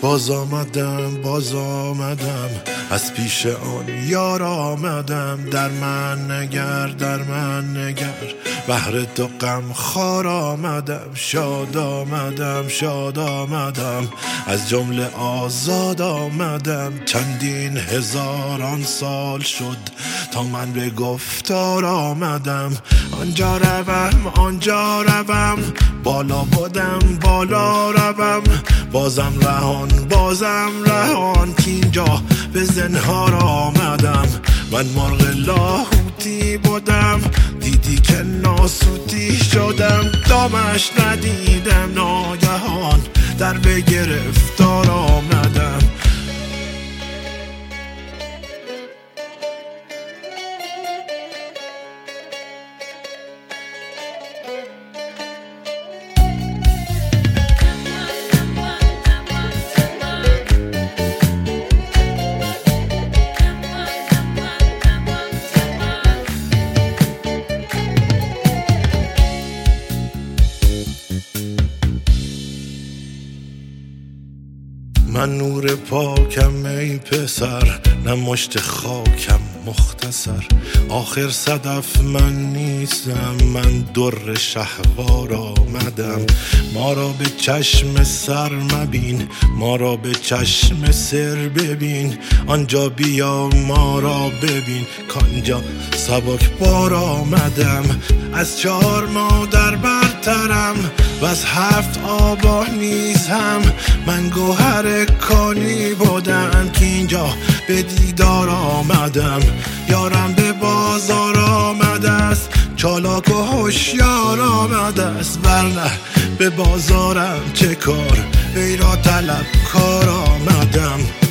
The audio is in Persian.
باز آمدم از پیش آن یار آمدم. در من نگر بهر تو غم خوار آمدم. شاد آمدم از جمله آزاد آمدم. چندین هزاران سال شد تا من به گفتار آمدم. آنجا روم بالا بودم بالا روم. بازم رهان کینجا به زنهار آمدم. من مرغ لاهوتی بودم دیدی که ناسوتی شدم. دامش ندیدم ناگهان در به گرفتار آمدم. من نور پاکم ای پسر نه مشت خاکم مختصر. آخر صدف من نیستم من در شهوار آمدم. ما را به چشم سر مبین ما را به چشم سر ببین. آنجا بیا ما را ببین کانجا سبک بار آمدم. از 4 مادر برترم و از 7 آبا نیزم. من گوهر کانی بودم که اینجا به دیدار آمدم. یارم به بازار آمده است چالاک و هوشیار آمده است. ورنه به بازارم چه کار ای را طلب کار آمدم.